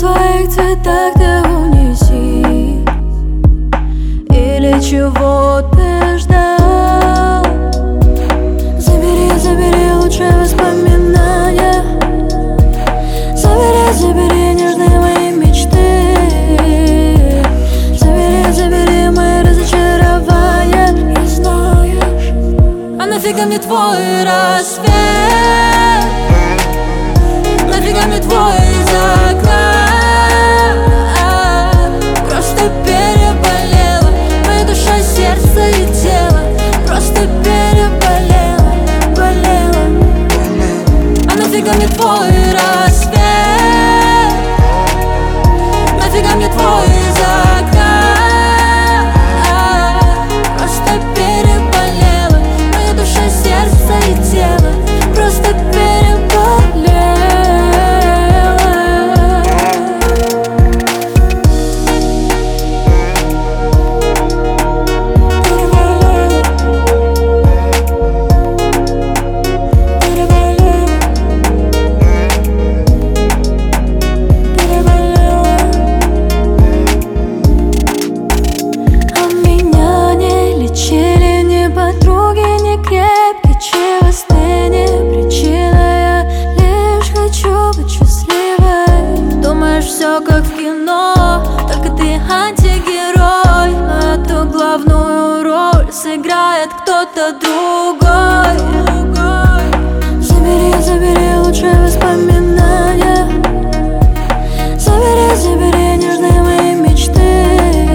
своих цветах ты унеси. Или чего ты ждал? Забери, забери лучшие воспоминания. Забери, забери нежные мои мечты. Забери, забери мои разочарования. И знаешь, а нафига мне твой рассвет? Нафига мне твой закат? Просто переболела моя душа, сердце и тело. Просто переболела, болела. А нафига мне твой рассвет? Нафига мне твой закат? Просто переболела моя душа, сердце и тело. Просто переболела. Все как в кино, только ты антигерой. Но эту главную роль сыграет кто-то другой. Забери, забери лучшие воспоминания. Забери, забери нежные мои мечты.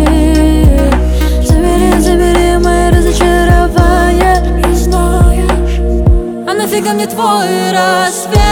Забери, забери мои разочарования. И знаешь, а нафига мне твой рассвет?